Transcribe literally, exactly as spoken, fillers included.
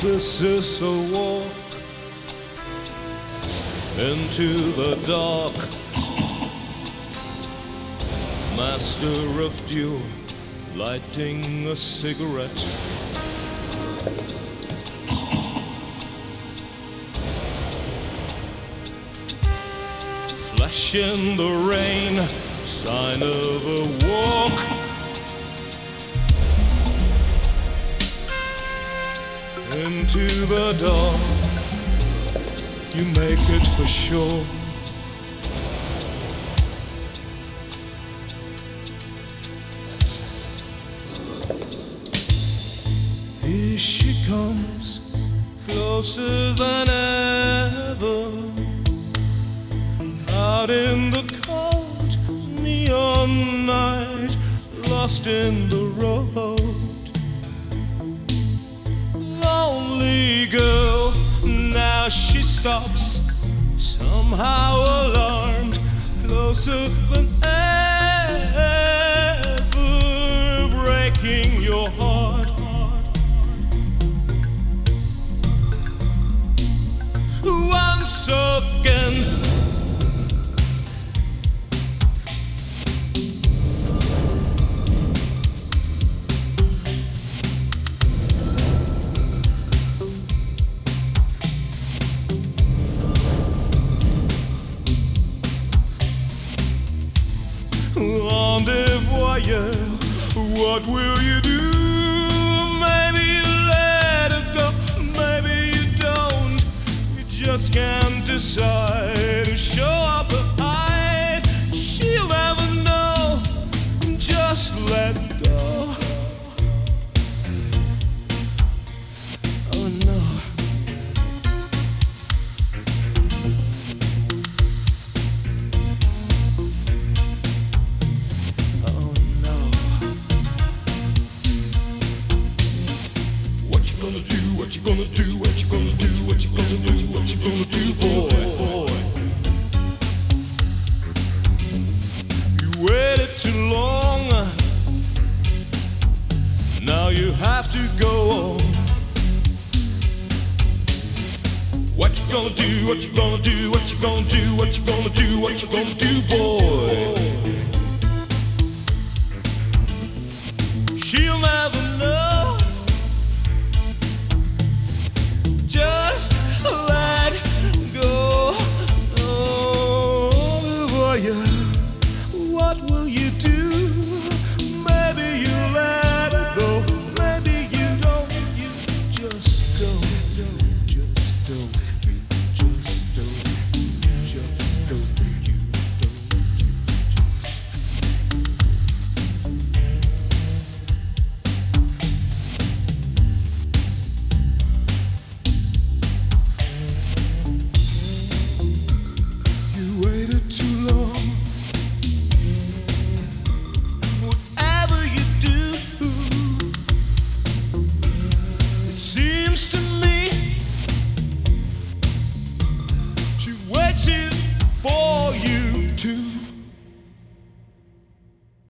This is a walk into the dark. Master of duel, lighting a cigarette. Flash in the rain, sign of a walk. Into the dark, you make it for sure. Here she comes, closer than ever. Out in the cold neon night, lost in the road. Lonely girl, now she stops, somehow alarmed, closer than ever, breaking your heart. Once again, rendezvous, what will you do? Maybe you let her go, maybe you don't. You just can't decide. Show up or hide, she'll never know. Just let go. Oh no. What you gonna do, what you gonna do, what you gonna do, what you gonna do, boy, boy. You waited too long, now you have to go on. What you gonna do, what you gonna do, what you gonna do, what you gonna do, what you gonna do, boy. She'll never know.